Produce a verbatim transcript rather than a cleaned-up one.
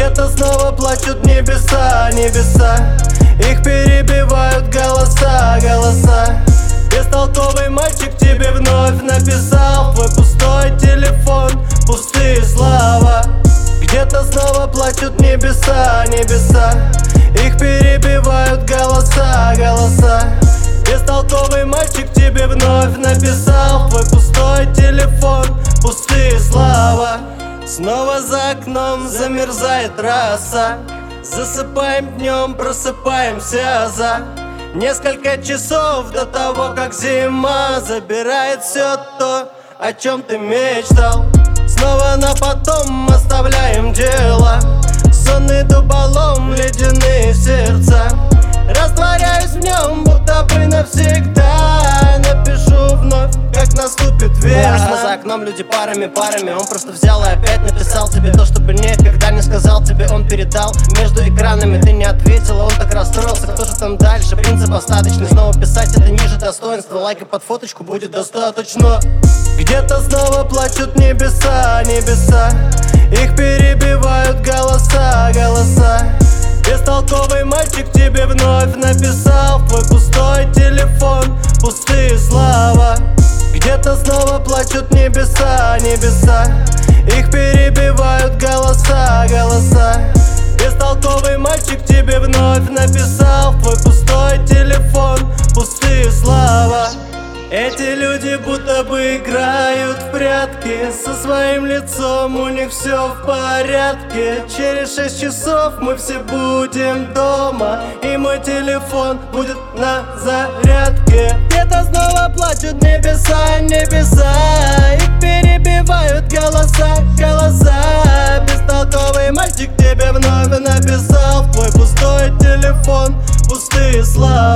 Где-то снова плачут небеса, небеса. Их перебивают голоса, голоса. Бестолковый мальчик тебе вновь написал твой пустой телефон, пустые слова. Где-то снова плачут небеса, небеса. Их перебивают голоса, голоса. Бестолковый мальчик тебе вновь написал твой пустой телефон, пустые слова. Снова за окном замерзает роса. Засыпаем днем, просыпаемся за несколько часов до того, как зима забирает все то, о чем ты мечтал. Снова на потом оставляем дело. Сонный дуболом, ледяные сердца. Растворяюсь в нем, будто бы навсегда. Напишу вновь, как наступит весна. За окном люди парами, парами. Он просто взял и опять написал тебе то, что бы никогда не сказал тебе. Он передал между экранами, ты не ответила. Он так расстроился, кто же там дальше? Принцип остаточный, снова писать это ниже достоинства. Лайка под фоточку будет достаточно. Где-то снова плачут небеса, небеса. Их перебивают голоса, голоса. Бестолковый мальчик тебе вновь написал в твой пустой телефон, пустые слова. Где-то снова плачут небеса, небеса. Их перебивают голоса, голоса. Бестолковый мальчик тебе вновь написал в твой пустой телефон, пустые слова. Эти люди будто бы играют в прятки. Со своим лицом у них все в порядке. Через шесть часов мы все будем дома, и мой телефон будет на зарядке. Где-то снова плачут небеса, небеса. Их перебивают голоса, голоса. Бестолковый мальчик тебе вновь написал в твой пустой телефон, пустые слова.